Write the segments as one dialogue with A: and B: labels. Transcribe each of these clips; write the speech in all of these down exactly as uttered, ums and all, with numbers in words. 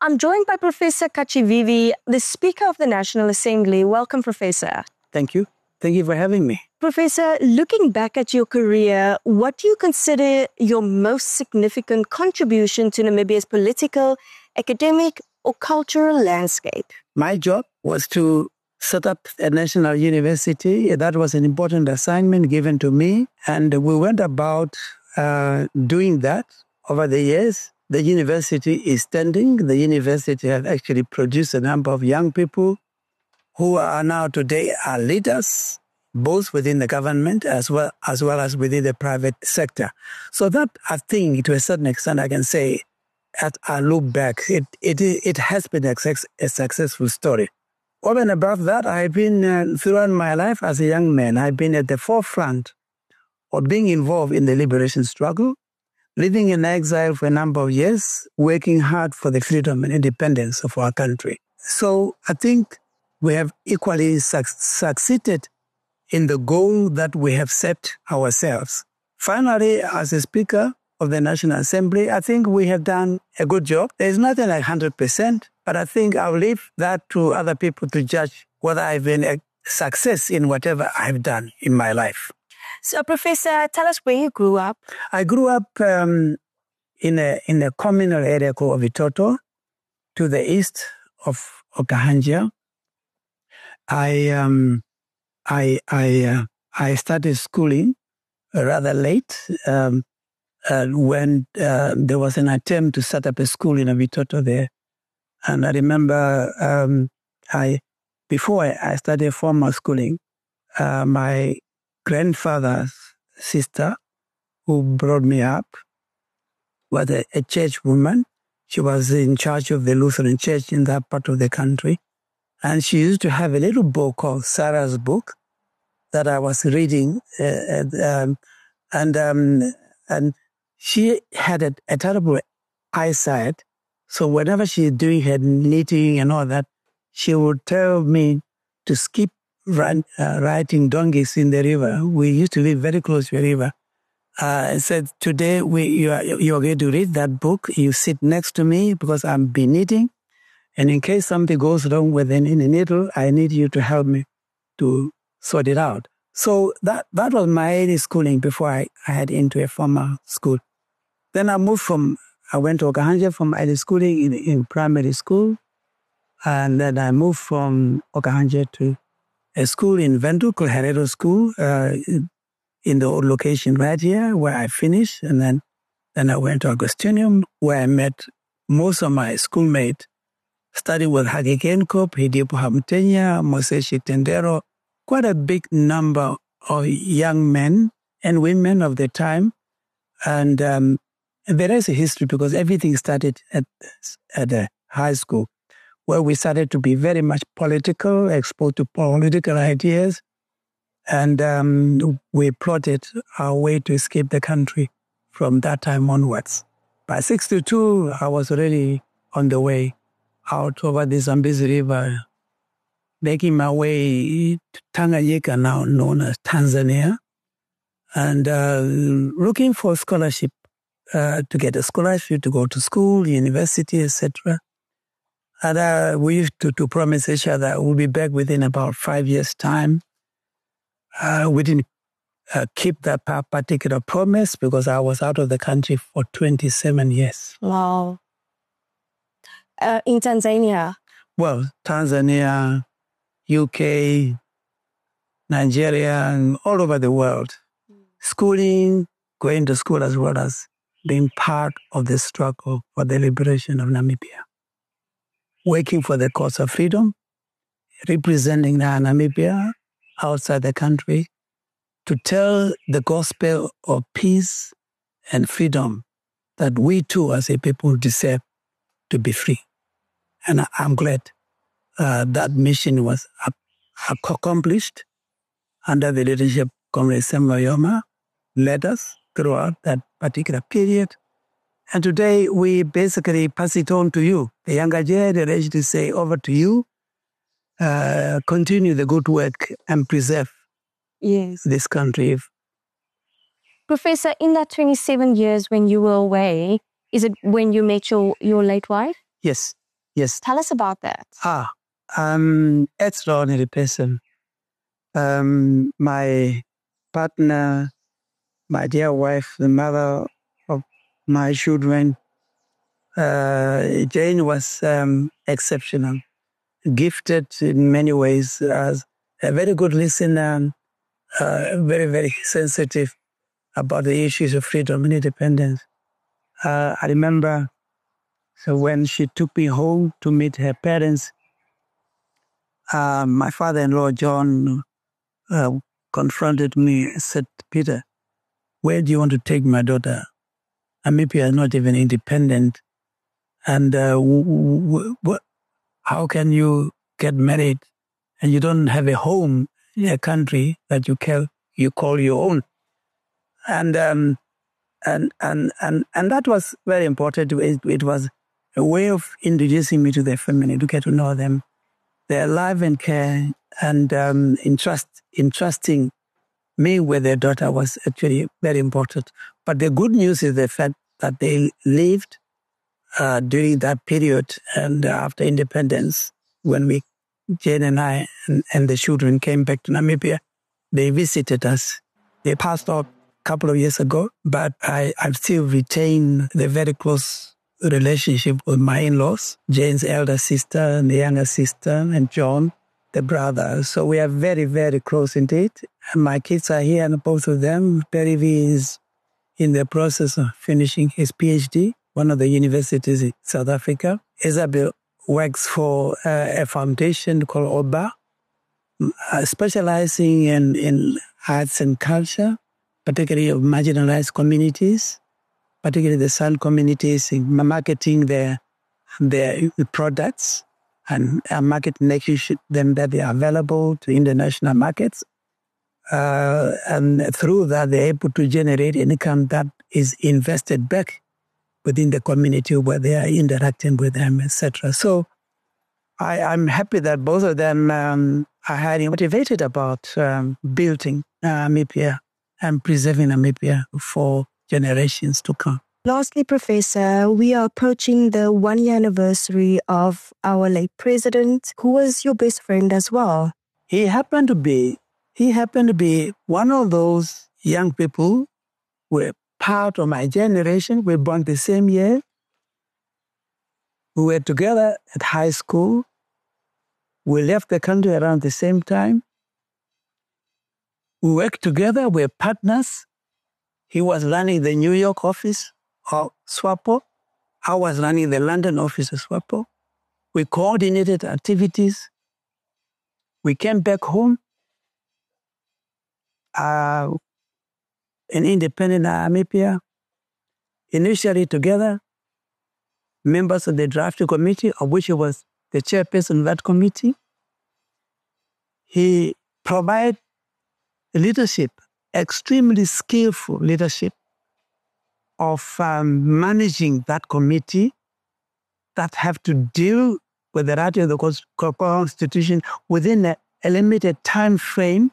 A: I'm joined by Professor Kachivivi, the Speaker of the National Assembly. Welcome, Professor.
B: Thank you. Thank you for having me.
A: Professor, looking back at your career, what do you consider your most significant contribution to Namibia's political, academic, or cultural landscape?
B: My job was to set up a national university. That was an important assignment given to me. And we went about uh, doing that over the years. The university is standing. The university has actually produced a number of young people who are now today are leaders, both within the government as well as well as within the private sector. So that, I think, to a certain extent, I can say, as I look back, it it it has been a, a successful story. Over and above that, I've been, uh, throughout my life as a young man, I've been at the forefront of being involved in the liberation struggle, living in exile for a number of years, working hard for the freedom and independence of our country. So I think we have equally su- succeeded in the goal that we have set ourselves. Finally, as a Speaker of the National Assembly, I think we have done a good job. There's nothing like one hundred percent, but I think I'll leave that to other people to judge whether I've been a success in whatever I've done in my life.
A: So, Professor, tell us where you grew up.
B: I grew up um, in a in a communal area called Vitoto, to the east of Okahandja. I um I I uh, I started schooling rather late um, uh, when uh, there was an attempt to set up a school in Vitoto there, and I remember um, I before I started formal schooling, uh, my grandfather's sister, who brought me up, was a, a church woman. She was in charge of the Lutheran church in that part of the country. And she used to have a little book called Sarah's Book that I was reading. Uh, and um, and, um, and she had a, a terrible eyesight. So whenever she's doing her knitting and all that, she would tell me to skip run, uh, riding donkeys in the river. We used to live very close to a river. Uh, and said, today we, you, are, you are going to read that book. You sit next to me because I'm been knitting. And in case something goes wrong with any needle, I need you to help me to sort it out. So that, that was my early schooling before I, I had into a formal school. Then I moved from, I went to Okahandja from early schooling in, in primary school. And then I moved from Okahandja to a school in Vendu called Herero School, uh, in the old location right here where I finished. And then, then I went to Augustinium where I met most of my schoolmates, studying with Hage Geingob, Hidipo Hamtenya, Moses Tendero, quite a big number of young men and women of the time. And um, there is a history because everything started at, at a high school where we started to be very much political, exposed to political ideas. And um, we plotted our way to escape the country from that time onwards. By sixty-two, I was already on the way out over the Zambezi River, making my way to Tanganyika, now known as Tanzania, and uh, looking for a scholarship, uh, to get a scholarship to go to school, university, et cetera. And uh, we used to, to promise each other we'll be back within about five years' time. Uh, we didn't uh, keep that particular promise because I was out of the country for twenty-seven years.
A: Wow. Uh, in Tanzania?
B: Well, Tanzania, U K, Nigeria, and all over the world. Mm. Schooling, going to school as well as being part of the struggle for the liberation of Namibia. Working for the cause of freedom, representing Namibia outside the country, to tell the gospel of peace and freedom that we too as a people deserve to be free. And I'm glad uh, that mission was accomplished under the leadership of Comrade Samuel Yoma, led us throughout that particular period. And today we basically pass it on to you. The younger generation to say, over to you, uh, continue the good work and preserve
A: yes.
B: this country.
A: Professor, in that twenty-seven years when you were away, is it when you met your, your late wife?
B: Yes. Yes.
A: Tell us about that.
B: Ah, um, extraordinary person. Um, my partner, my dear wife, the mother of my children, uh, Jane was um, exceptional, gifted in many ways as a very good listener, uh, very, very sensitive about the issues of freedom and independence. Uh, I remember so when she took me home to meet her parents, uh, my father-in-law, John, uh, confronted me and said, Peter, where do you want to take my daughter? And maybe I'm not even independent. And uh, w- w- w- how can you get married and you don't have a home in a country that you call, you call your own? And, um, and, and, and, and that was very important. It, it was a way of introducing me to their family, to get to know them, their love and care, and um, entrust, entrusting me with their daughter was actually very important. But the good news is the fact that they lived uh, during that period and after independence, when we, Jane and I and, and the children came back to Namibia, they visited us. They passed out a couple of years ago, but I, I still retain the very close relationship with my in-laws, Jane's elder sister and the younger sister, and John, the brother. So we are very, very close indeed. And my kids are here, and both of them. Perry V is in the process of finishing his PhD, one of the universities in South Africa. Isabel works for uh, a foundation called O B A, uh, specializing in, in arts and culture, particularly of marginalized communities, particularly the San communities, in marketing their, their products and uh, market making them that they are available to international markets. Uh, and through that, they're able to generate income that is invested back within the community where they are interacting with them, et cetera. So I, I'm happy that both of them um, are highly motivated about um, building uh, Namibia and preserving Namibia for generations to come.
A: Lastly, Professor, we are approaching the one-year anniversary of our late president, who was your best friend as well.
B: He happened to be, he happened to be one of those young people who were part of my generation. We were born the same year. We were together at high school. We left the country around the same time. We worked together. We were partners. He was running the New York office of SWAPO. I was running the London office of SWAPO. We coordinated activities. We came back home uh, in independent Namibia, initially together, members of the drafting committee, of which he was the chairperson of that committee. He provided leadership, extremely skillful leadership of um, managing that committee that have to deal with the writing of the Constitution within a, a limited time frame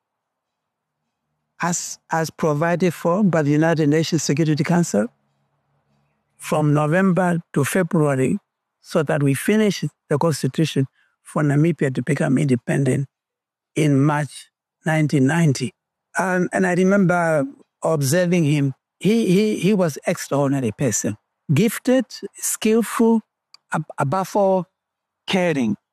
B: as, as provided for by the United Nations Security Council from November to February, so that we finish the Constitution for Namibia to become independent in March nineteen ninety. Um, and I remember observing him. He, he, he was an extraordinary person, gifted, skillful, ab- above all, caring.